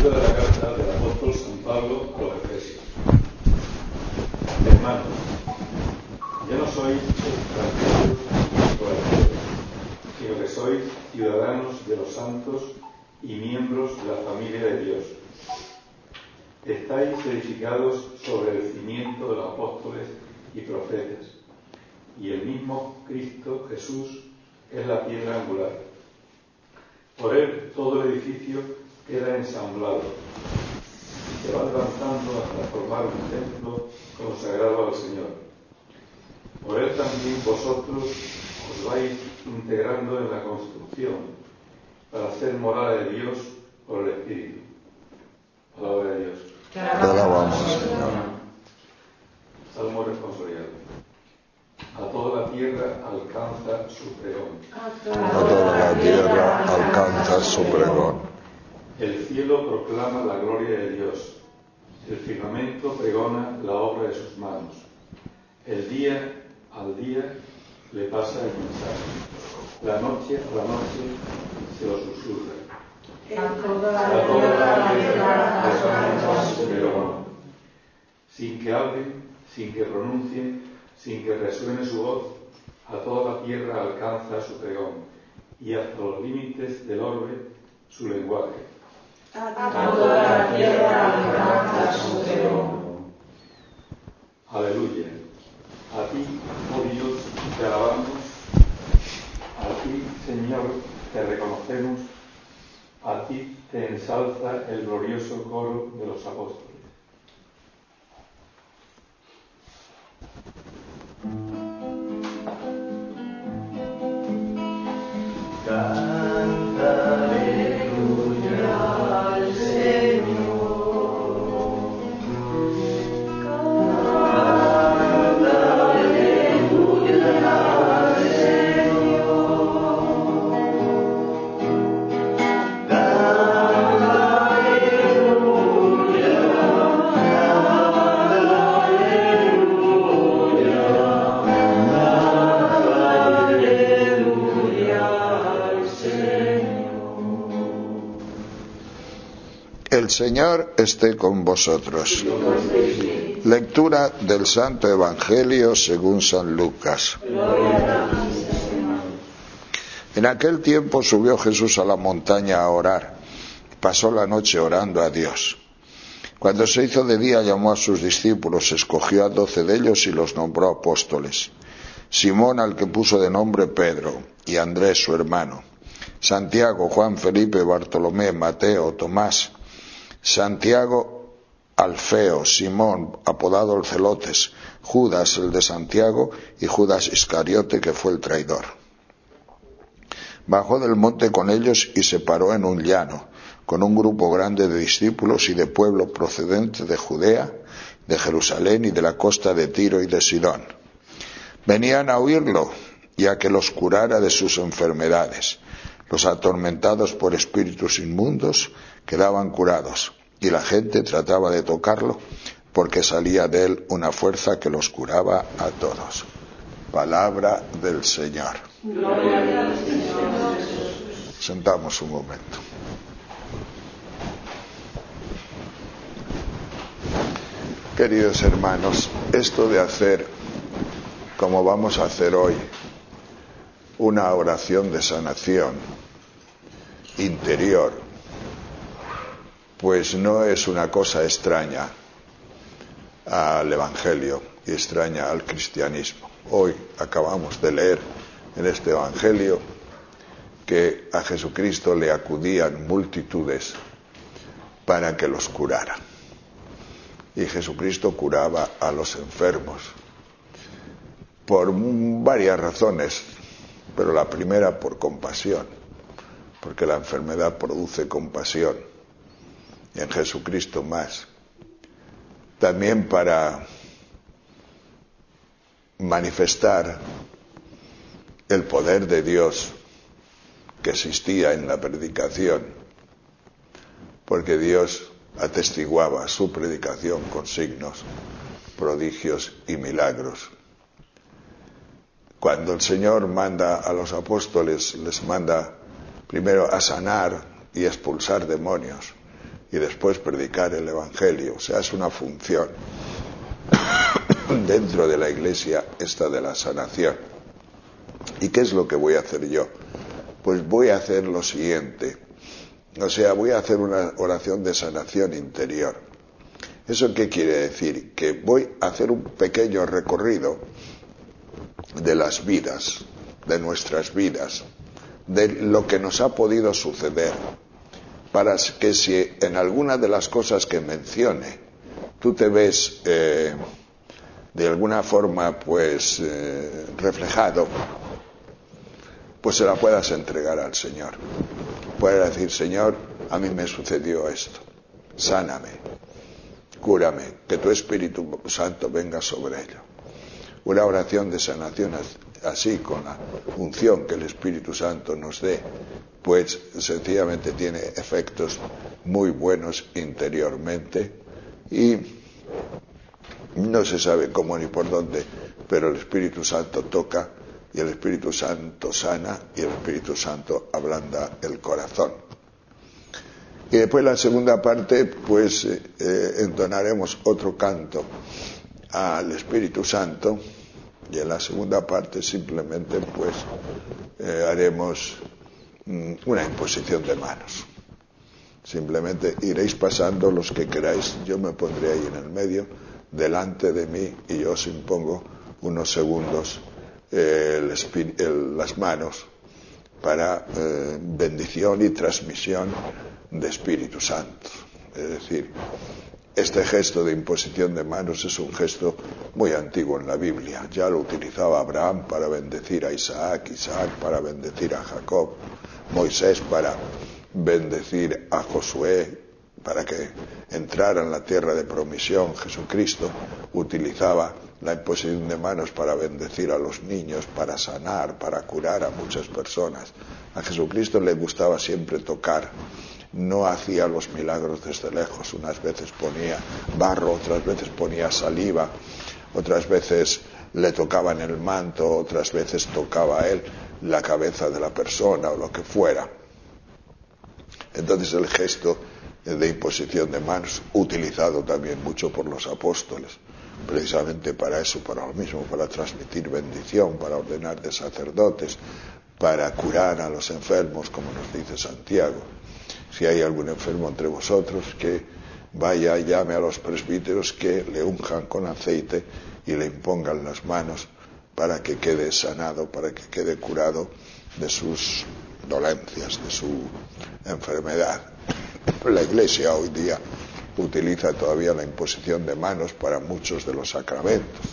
Lectura de la carta del apóstol San Pablo a los Efesios. Hermanos, ya no sois extranjeros ni forasteros, sino que sois ciudadanos de los santos y miembros de la familia de Dios. Estáis edificados sobre el cimiento de los apóstoles y profetas, y el mismo Cristo Jesús es la piedra angular. Por él todo el edificio queda ensamblado y se va levantando hasta formar un templo consagrado al Señor. Por él también vosotros os vais integrando en la construcción para ser morada de Dios por el Espíritu. Palabra de Dios. Te alabamos, Señor. Salmo responsorial. A toda la tierra alcanza su pregón. A toda la tierra alcanza su pregón. El cielo proclama la gloria de Dios. El firmamento pregona la obra de sus manos. El día al día le pasa el mensaje. La noche a la noche se lo susurra. A toda la tierra alcanza su pregón. Sin que hablen, sin que pronuncien, sin que resuene su voz, a toda la tierra alcanza su pregón, y hasta los límites del orbe su lenguaje. A toda la tierra alcanza su pregón. Aleluya. A ti, oh Dios, te alabamos. A ti, Señor, te reconocemos. A ti te ensalza el glorioso coro de los apóstoles. Canta aleluya al Señor. Canta aleluya al Señor. Canta aleluya, canta aleluya, canta aleluya al Señor. El Señor esté con vosotros. Lectura del Santo Evangelio según San Lucas. En aquel tiempo subió Jesús a la montaña a orar. Pasó la noche orando a Dios. Cuando se hizo de día, llamó a sus discípulos, escogió a 12 de ellos y los nombró apóstoles. Simón, al que puso de nombre Pedro, y Andrés, su hermano. Santiago, Juan, Felipe, Bartolomé, Mateo, Tomás. Santiago, Alfeo, Simón, apodado el Celotes, Judas, el de Santiago, y Judas Iscariote, que fue el traidor. Bajó del monte con ellos y se paró en un llano, con un grupo grande de discípulos y de pueblo procedente de Judea, de Jerusalén y de la costa de Tiro y de Sidón. Venían a oírlo y a que los curara de sus enfermedades. Los atormentados por espíritus inmundos quedaban curados, y la gente trataba de tocarlo, porque salía de él una fuerza que los curaba a todos. Palabra del Señor. Gloria al Señor Jesús. Sentamos un momento. Queridos hermanos, esto de hacer, como vamos a hacer hoy, una oración de sanación interior, pues no es una cosa extraña al Evangelio y extraña al cristianismo. Hoy acabamos de leer en este Evangelio que a Jesucristo le acudían multitudes para que los curara. Y Jesucristo curaba a los enfermos por varias razones, pero la primera por compasión, porque la enfermedad produce compasión, y en Jesucristo más. También para manifestar el poder de Dios que existía en la predicación, porque Dios atestiguaba su predicación con signos, prodigios y milagros. Cuando el Señor manda a los apóstoles, les manda primero a sanar y expulsar demonios, y después predicar el Evangelio. O sea, es una función dentro de la Iglesia esta de la sanación. ¿Y qué es lo que voy a hacer yo? Pues voy a hacer lo siguiente. O sea, voy a hacer una oración de sanación interior. ¿Eso qué quiere decir? Que voy a hacer un pequeño recorrido de las vidas, de nuestras vidas, de lo que nos ha podido suceder, para que si en alguna de las cosas que mencione tú te ves de alguna forma pues reflejado, pues se la puedas entregar al Señor. Puedes decir: Señor, a mí me sucedió esto, sáname, cúrame, que tu Espíritu Santo venga sobre ello. Una oración de sanación así, con la unción que el Espíritu Santo nos dé, pues sencillamente tiene efectos muy buenos interiormente, y no se sabe cómo ni por dónde, pero el Espíritu Santo toca, y el Espíritu Santo sana, y el Espíritu Santo ablanda el corazón. Y después la segunda parte, pues entonaremos otro canto al Espíritu Santo, y en la segunda parte simplemente pues haremos una imposición de manos. Simplemente iréis pasando los que queráis, yo me pondré ahí en el medio, delante de mí, y yo os impongo unos segundos las manos para bendición y transmisión de Espíritu Santo. Es decir, este gesto de imposición de manos es un gesto muy antiguo en la Biblia. Ya lo utilizaba Abraham para bendecir a Isaac, Isaac para bendecir a Jacob, Moisés para bendecir a Josué, para que entrara en la tierra de promisión. Jesucristo utilizaba la imposición de manos para bendecir a los niños, para sanar, para curar a muchas personas. A Jesucristo le gustaba siempre tocar. No hacía los milagros desde lejos. Unas veces ponía barro, otras veces ponía saliva, otras veces le tocaba en el manto, otras veces tocaba a él la cabeza de la persona o lo que fuera. Entonces el gesto de imposición de manos, utilizado también mucho por los apóstoles, precisamente para eso, para lo mismo, para transmitir bendición, para ordenar de sacerdotes, para curar a los enfermos, como nos dice Santiago. Si hay algún enfermo entre vosotros, que vaya y llame a los presbíteros que le unjan con aceite y le impongan las manos para que quede sanado, para que quede curado de sus dolencias, de su enfermedad. La Iglesia hoy día utiliza todavía la imposición de manos para muchos de los sacramentos.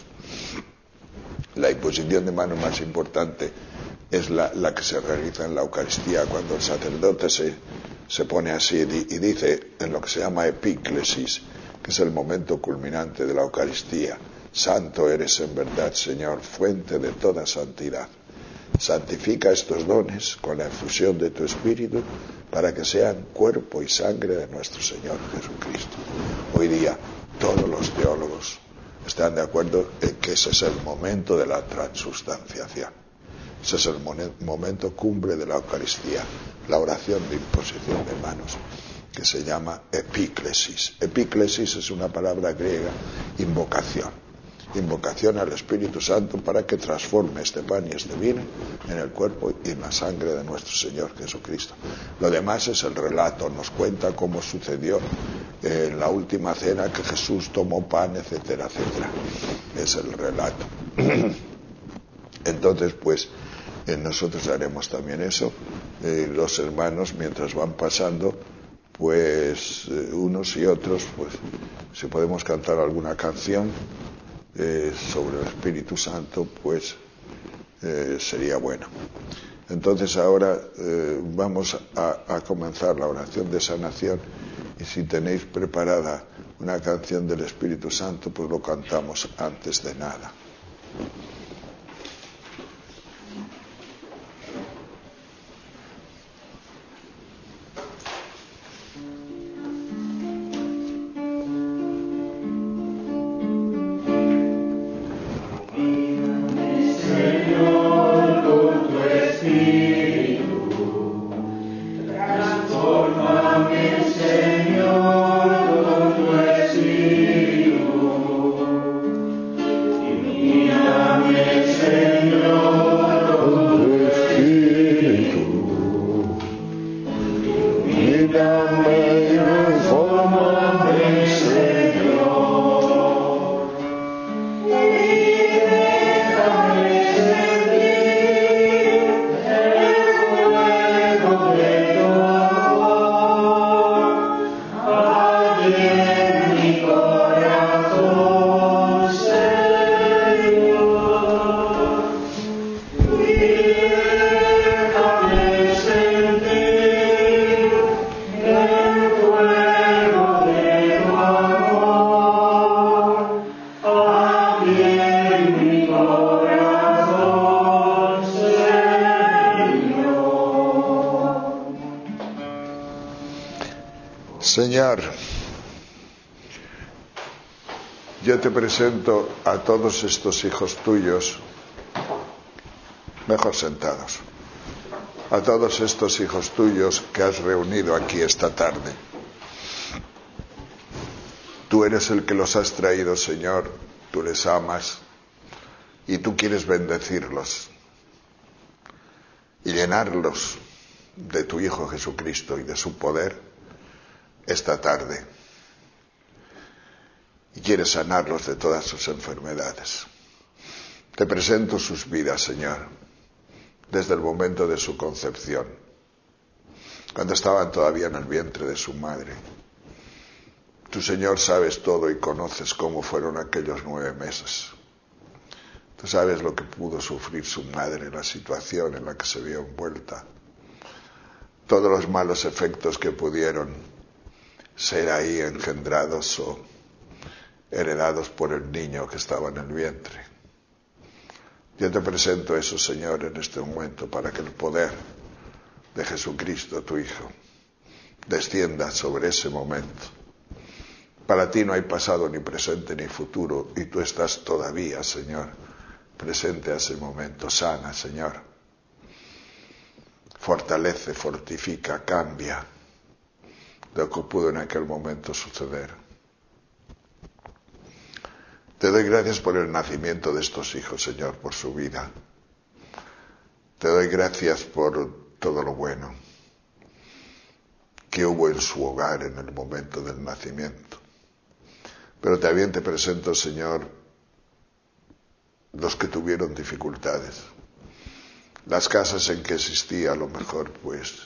La imposición de manos más importante es la que se realiza en la Eucaristía, cuando el sacerdote se pone así y dice en lo que se llama epíclesis, que es el momento culminante de la Eucaristía: Santo eres en verdad, Señor, fuente de toda santidad. Santifica estos dones con la efusión de tu Espíritu, para que sean cuerpo y sangre de nuestro Señor Jesucristo. Hoy día todos los teólogos están de acuerdo en que ese es el momento de la transubstanciación. Ese es el momento cumbre de la Eucaristía, la oración de imposición de manos, que se llama epíclesis. Epíclesis es una palabra griega, invocación. Invocación al Espíritu Santo para que transforme este pan y este vino en el cuerpo y en la sangre de nuestro Señor Jesucristo. Lo demás es el relato, nos cuenta cómo sucedió en la última cena, que Jesús tomó pan, etcétera, etcétera. Es el relato. Entonces, pues, nosotros haremos también eso. Los hermanos, mientras van pasando, pues, unos y otros, pues, si podemos cantar alguna canción sobre el Espíritu Santo, pues sería bueno. Entonces ahora vamos a comenzar la oración de sanación, y si tenéis preparada una canción del Espíritu Santo, pues lo cantamos antes de nada. Transfórmame, Señor. Señor, yo te presento a todos estos hijos tuyos, mejor sentados, a todos estos hijos tuyos que has reunido aquí esta tarde. Tú eres el que los has traído, Señor, tú les amas y tú quieres bendecirlos y llenarlos de tu Hijo Jesucristo y de su poder esta tarde, y quieres sanarlos de todas sus enfermedades. Te presento sus vidas, Señor, desde el momento de su concepción, cuando estaban todavía en el vientre de su madre. Tú, Señor, sabes todo y conoces cómo fueron aquellos 9 meses. Tú sabes lo que pudo sufrir su madre, la situación en la que se vio envuelta, todos los malos efectos que pudieron ser ahí engendrados o heredados por el niño que estaba en el vientre. Yo te presento eso, Señor, en este momento, para que el poder de Jesucristo, tu Hijo, descienda sobre ese momento. Para ti no hay pasado, ni presente, ni futuro, y tú estás todavía, Señor, presente a ese momento. Sana, Señor. Fortalece, fortifica, cambia lo que pudo en aquel momento suceder. Te doy gracias por el nacimiento de estos hijos, Señor, por su vida. Te doy gracias por todo lo bueno que hubo en su hogar en el momento del nacimiento. Pero también te presento, Señor, los que tuvieron dificultades, las casas en que existía a lo mejor, pues,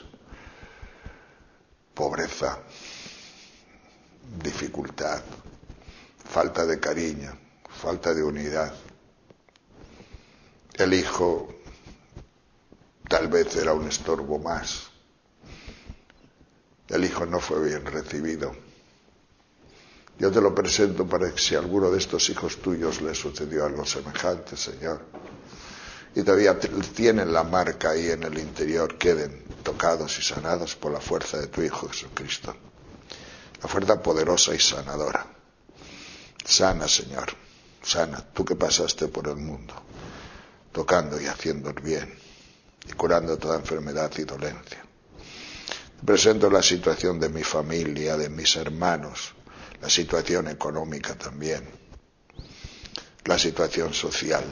pobreza, dificultad, falta de cariño, falta de unidad. El hijo tal vez era un estorbo más. El hijo no fue bien recibido. Yo te lo presento para que si a alguno de estos hijos tuyos le sucedió algo semejante, Señor, y todavía tienen la marca ahí en el interior, queden tocados y sanados por la fuerza de tu Hijo Jesucristo. La fuerza poderosa y sanadora. Sana, Señor, sana. Tú que pasaste por el mundo, tocando y haciendo el bien, y curando toda enfermedad y dolencia. Te presento la situación de mi familia, de mis hermanos, la situación económica también, la situación social.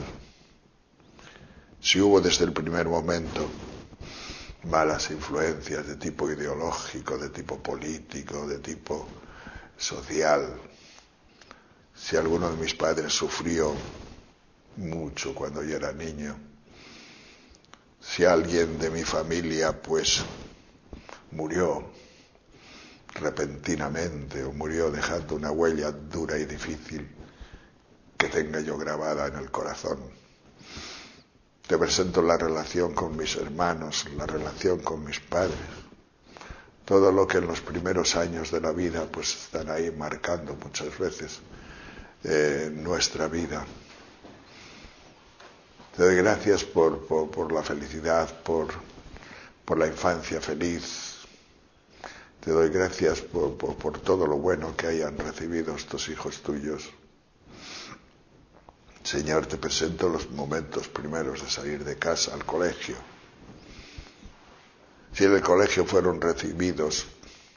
Si hubo desde el primer momento malas influencias de tipo ideológico, de tipo político, de tipo social, si alguno de mis padres sufrió mucho cuando yo era niño, si alguien de mi familia pues murió repentinamente o murió dejando una huella dura y difícil que tenga yo grabada en el corazón. Te presento la relación con mis hermanos, la relación con mis padres, todo lo que en los primeros años de la vida pues están ahí marcando muchas veces nuestra vida. Te doy gracias por la felicidad, por la infancia feliz. Te doy gracias por todo lo bueno que hayan recibido estos hijos tuyos. Señor, te presento los momentos primeros de salir de casa al colegio. Si en el colegio fueron recibidos,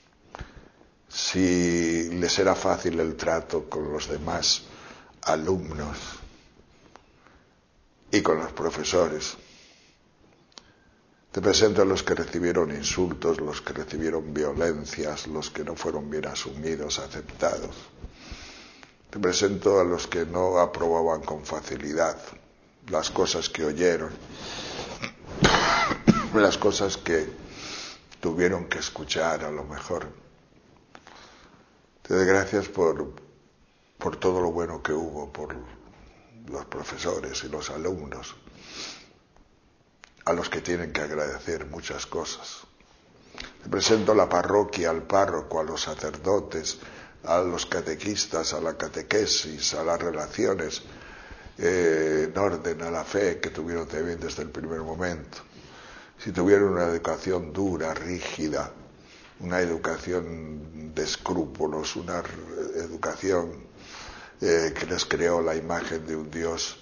si les era fácil el trato con los demás alumnos y con los profesores. Te presento a los que recibieron insultos, los que recibieron violencias, los que no fueron bien asumidos, aceptados. Te presento a los que no aprobaban con facilidad las cosas que oyeron, las cosas que tuvieron que escuchar a lo mejor. Te doy gracias por todo lo bueno que hubo, por los profesores y los alumnos, a los que tienen que agradecer muchas cosas. Te presento a la parroquia, al párroco, a los sacerdotes, a los catequistas, a la catequesis, a las relaciones en orden a la fe que tuvieron también desde el primer momento. Si tuvieron una educación dura, rígida, una educación de escrúpulos, una educación que les creó la imagen de un Dios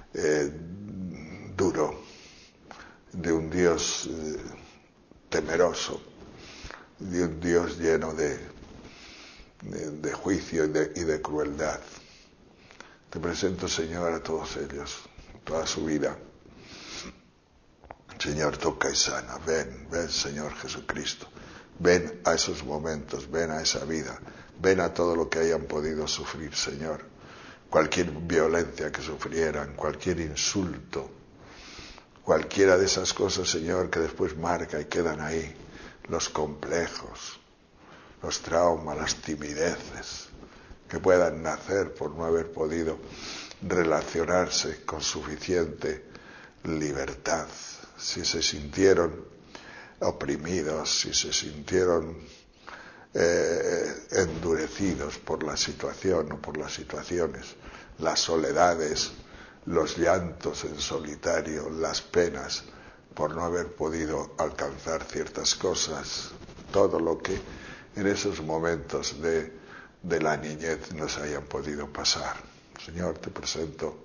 duro, de un Dios temeroso, de un Dios lleno de juicio y de crueldad. Te presento, Señor, a todos ellos, toda su vida. Señor, toca y sana. Ven, Señor Jesucristo. Ven a esos momentos, ven a esa vida, ven a todo lo que hayan podido sufrir, Señor. Cualquier violencia que sufrieran, cualquier insulto, cualquiera de esas cosas, Señor, que después marca y quedan ahí. Los complejos, los traumas, las timideces que puedan nacer por no haber podido relacionarse con suficiente libertad. Si se sintieron oprimidos, si se sintieron endurecidos por la situación o por las situaciones, las soledades, los llantos en solitario, las penas por no haber podido alcanzar ciertas cosas, todo lo que en esos momentos de la niñez nos hayan podido pasar. Señor, te presento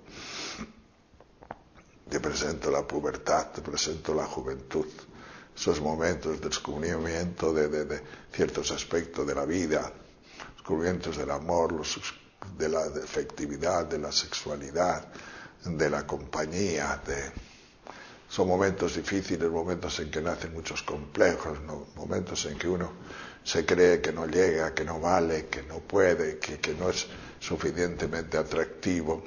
la pubertad, te presento la juventud, esos momentos de descubrimiento de ciertos aspectos de la vida, descubrimientos del amor, de la afectividad, de la sexualidad, de la compañía. Son momentos difíciles, momentos en que nacen muchos complejos, ¿no? Momentos en que uno se cree que no llega, que no vale, que no puede, que no es suficientemente atractivo,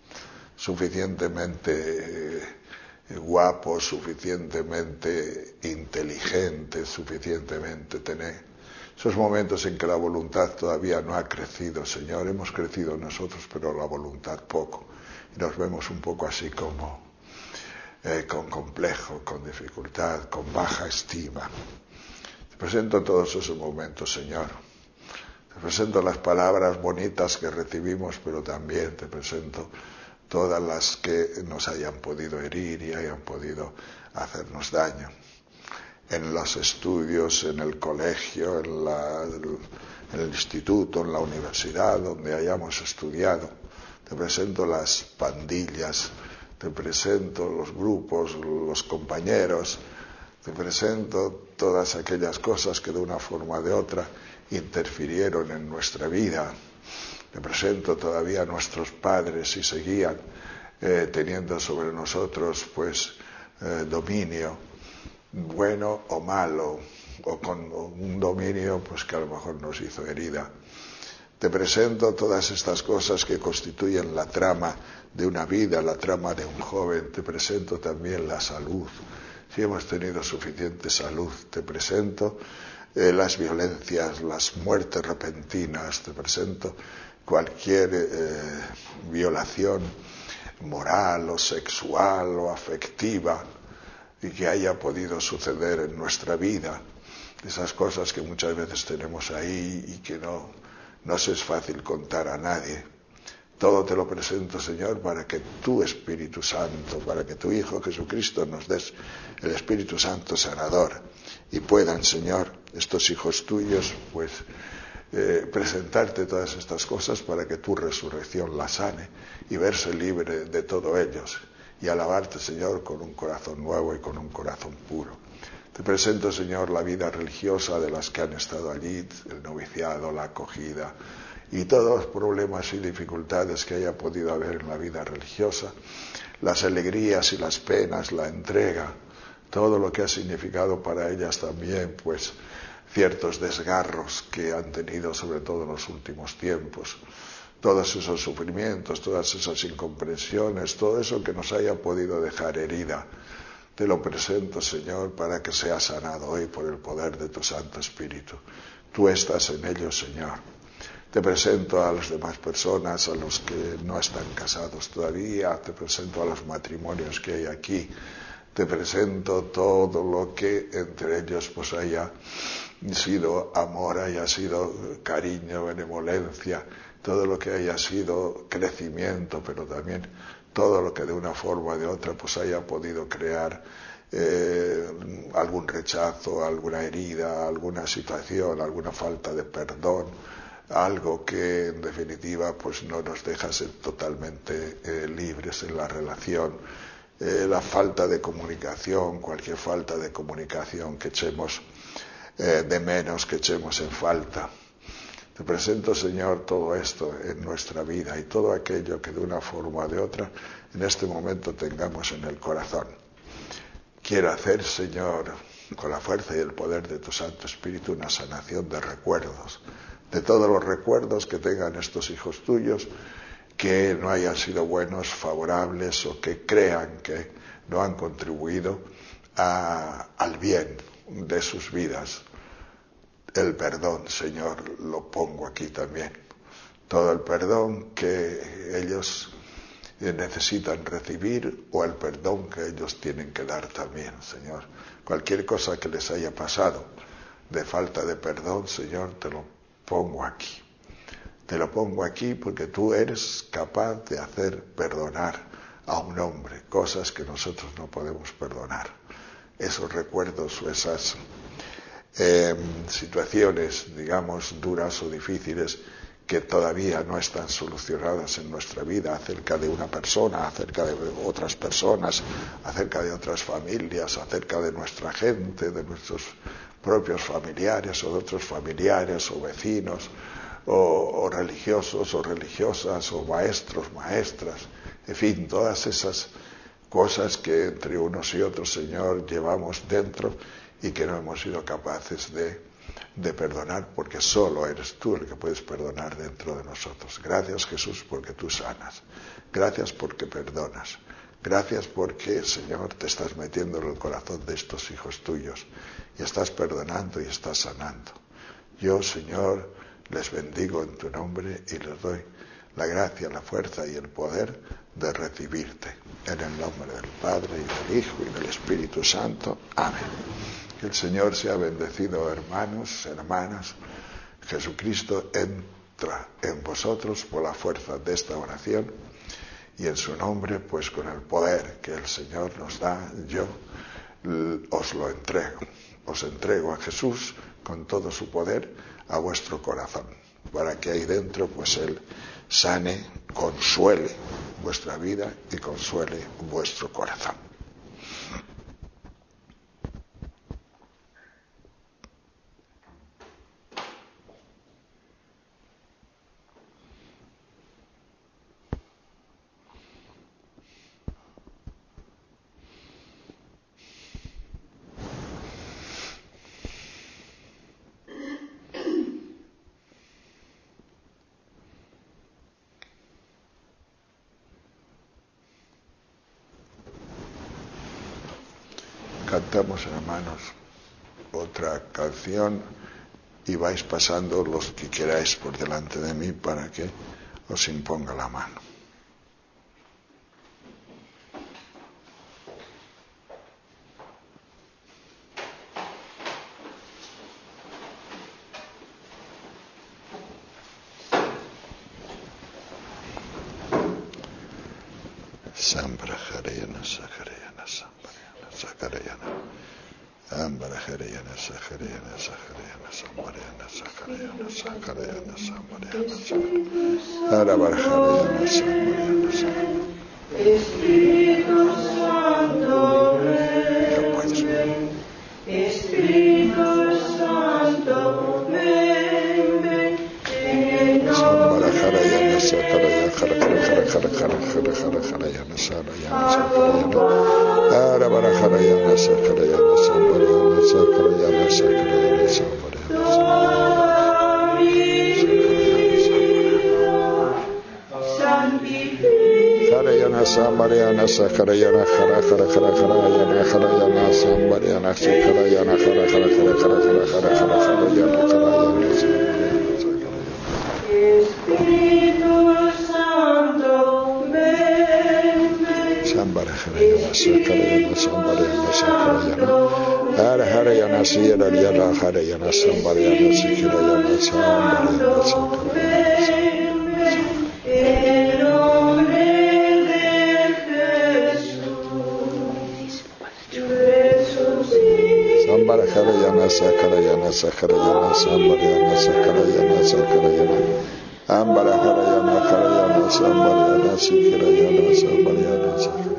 suficientemente guapo, suficientemente inteligente, suficientemente tener. Esos momentos en que la voluntad todavía no ha crecido, Señor. Hemos crecido nosotros, pero la voluntad poco. Y nos vemos un poco así como con complejo, con dificultad, con baja estima. Te presento todos esos momentos, Señor. Te presento las palabras bonitas que recibimos, pero también te presento todas las que nos hayan podido herir y hayan podido hacernos daño. En los estudios, en el colegio, en el instituto, en la universidad, donde hayamos estudiado. Te presento las pandillas, te presento los grupos, los compañeros, te presento todas aquellas cosas que de una forma o de otra interfirieron en nuestra vida. Te presento todavía a nuestros padres y seguían teniendo sobre nosotros dominio, bueno o malo, o con un dominio que a lo mejor nos hizo herida. Te presento todas estas cosas que constituyen la trama de una vida, la trama de un joven. Te presento también la salud, si hemos tenido suficiente salud. Te presento las violencias, las muertes repentinas. Te presento cualquier violación moral o sexual o afectiva y que haya podido suceder en nuestra vida. Esas cosas que muchas veces tenemos ahí y que no nos es fácil contar a nadie. Todo te lo presento, Señor, para que tu Espíritu Santo, para que tu Hijo Jesucristo nos des el Espíritu Santo sanador y puedan, Señor, estos hijos tuyos, presentarte todas estas cosas para que tu resurrección la sane y verse libre de todo ellos y alabarte, Señor, con un corazón nuevo y con un corazón puro. Te presento, Señor, la vida religiosa de las que han estado allí, el noviciado, la acogida y todos los problemas y dificultades que haya podido haber en la vida religiosa, las alegrías y las penas, la entrega, todo lo que ha significado para ellas también, pues, ciertos desgarros que han tenido, sobre todo en los últimos tiempos, todos esos sufrimientos, todas esas incomprensiones, todo eso que nos haya podido dejar herida. Te lo presento, Señor, para que sea sanado hoy por el poder de tu Santo Espíritu. Tú estás en ello, Señor. Te presento a las demás personas, a los que no están casados todavía, te presento a los matrimonios que hay aquí, te presento todo lo que entre ellos pues haya sido amor, haya sido cariño, benevolencia, todo lo que haya sido crecimiento, pero también todo lo que de una forma o de otra pues haya podido crear algún rechazo, alguna herida, alguna situación, alguna falta de perdón, algo que en definitiva pues no nos deja ser totalmente libres en la relación, la falta de comunicación, cualquier falta de comunicación que echemos de menos, que echemos en falta. Te presento, Señor, todo esto en nuestra vida y todo aquello que de una forma o de otra en este momento tengamos en el corazón. Quiero hacer, Señor, con la fuerza y el poder de tu Santo Espíritu, una sanación de recuerdos, de todos los recuerdos que tengan estos hijos tuyos que no hayan sido buenos, favorables o que crean que no han contribuido al bien de sus vidas. El perdón, Señor, lo pongo aquí también. Todo el perdón que ellos necesitan recibir o el perdón que ellos tienen que dar también, Señor. Cualquier cosa que les haya pasado de falta de perdón, Señor, te lo pongo aquí. Te lo pongo aquí porque tú eres capaz de hacer perdonar a un hombre cosas que nosotros no podemos perdonar. Esos recuerdos o esas situaciones, digamos, duras o difíciles que todavía no están solucionadas en nuestra vida acerca de una persona, acerca de otras personas, acerca de otras familias, acerca de nuestra gente, de nuestros propios familiares o de otros familiares o vecinos o religiosos o religiosas o maestros, maestras, en fin, todas esas cosas que entre unos y otros, Señor, llevamos dentro y que no hemos sido capaces de perdonar, porque solo eres tú el que puedes perdonar dentro de nosotros. Gracias, Jesús, porque tú sanas. Gracias porque perdonas. Gracias porque, Señor, te estás metiendo en el corazón de estos hijos tuyos y estás perdonando y estás sanando. Yo, Señor, les bendigo en tu nombre y les doy la gracia, la fuerza y el poder de recibirte. En el nombre del Padre y del Hijo y del Espíritu Santo. Amén. Que el Señor sea bendecido, hermanos, hermanas. Jesucristo entra en vosotros por la fuerza de esta oración y en su nombre, pues con el poder que el Señor nos da, yo os lo entrego. Os entrego a Jesús con todo su poder a vuestro corazón, para que ahí dentro, pues Él sane, consuele vuestra vida y consuele vuestro corazón. Cantamos, hermanos, otra canción y vais pasando los que queráis por delante de mí para que os imponga la mano. Sambra Jareyana Sajareyana Sambareyana Sajareyana Ambra Jareyana Sajareyana Sajareyana Sambareyana Sajareyana Sajareyana Sambareyana Sajareyana Arabar Jareyana Sambareyana Sajareyana. Espíritu Santo, ven. Espíritu Santo, ven, ven. En el nombre de sakaraya kara kara kara kara kara kara kara kara yana sarayana sakarayana ara bara karayana sakarayana sambarayana sakarayana sakarayana sambarayana Karayana sambarayana sakarayana kara kara kara karayana karayana sambarayana sakarayana kara kara kara kara kara kara kara karayana karayana Espíritu Santo, ven. Sambarayana sakarayana sambarayana sakarayana ara harayana siyarayana harayana sambarayana sakarayana sambarayana sakarayana Sambara Karayana Sakarayana Sakarayana Sambarayana Sakarayana Sakarayana Ambara Karayana Karayana Sambarayana Sakarayana Sambarayana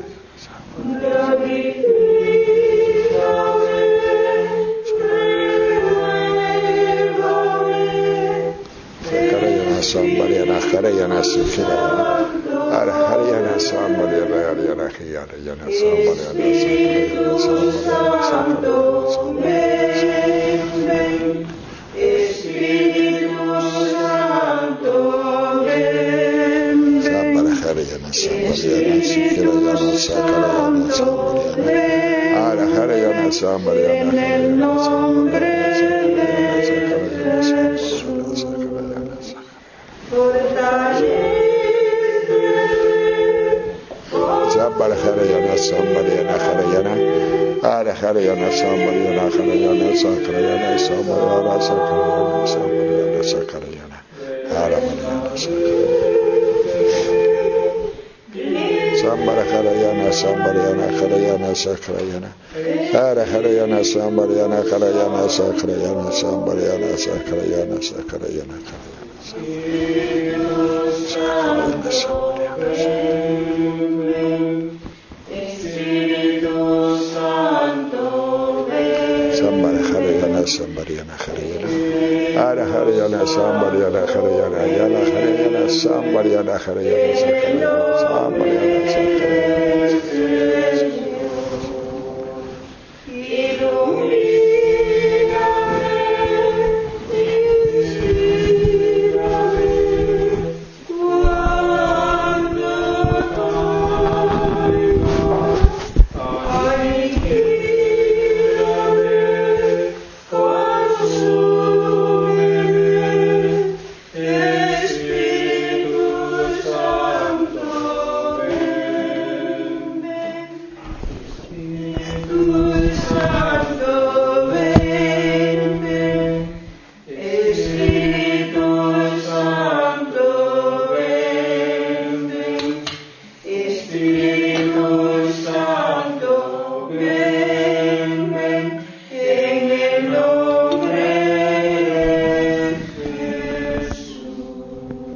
Sakarayana Sambarayana Karayana Sakarayana Ara Haryana Sambarayana Haryana Haryana Sambarayana Sakarayana Sambarayana Espíritu Santo, ven. Sambara Haryana Sambarayana Sakarayana Sakarayana Sambarayana Ara Haryana Sambarayana Haryana Sambarayana Sakarayana Sakarayana Sambara Haryana Sambarayana Haryana Ara Haryana Sambarayana Haryana Sakarayana Sambarayana Sakarayana Sambarayana Sakarayana Ara Haryana Sambara Haryana Sambarayana Haryana Sakarayana Ara Haryana Sambarayana Haryana Sakarayana Sambarayana Sakarayana Sakarayana Espíritu Santo, ven. Sambara Haryana Sambarayana Haryana Ara Haryana Sambarayana Haryana Ayala Haryana Sambarayana Haryana Sakarayana Sambarayana Sakarayana